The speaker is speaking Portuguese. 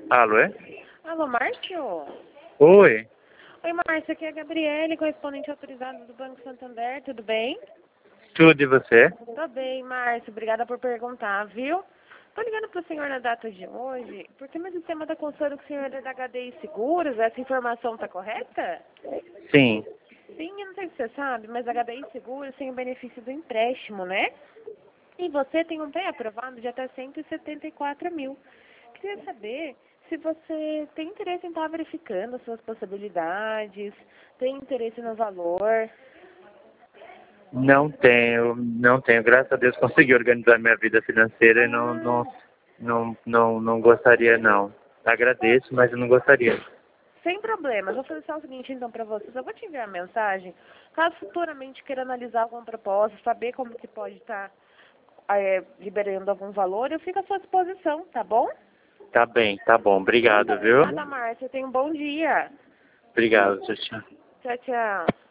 Alô, é? Alô, Márcio? Oi. Oi, Márcio, aqui é a Gabriele, correspondente autorizada do Banco Santander, tudo bem? Tudo e você? Tô bem, Márcio, obrigada por perguntar, viu? Tô ligando pro senhor na data de hoje, porque no sistema da consulta que o senhor é da HDI Seguros, essa informação tá correta? Sim. Sim, eu não sei se você sabe, mas a HDI Seguros tem o benefício do empréstimo, né? E você tem um pré-aprovado de até 174 mil. Queria saber se você tem interesse em estar verificando as suas possibilidades, tem interesse no valor. Não tenho. Graças a Deus consegui organizar minha vida financeira e Ah, não gostaria não. Agradeço, mas eu não gostaria. sem problemas. Vou fazer só o seguinte então para vocês. Eu vou te enviar a mensagem. Caso futuramente queira analisar alguma proposta, saber como que pode estar liberando algum valor, eu fico à sua disposição, tá bom? Tá bem, tá bom. Obrigado, viu? Nada, Márcia. Tenha um bom dia. Obrigado, tchau, tchau. Tchau, tchau.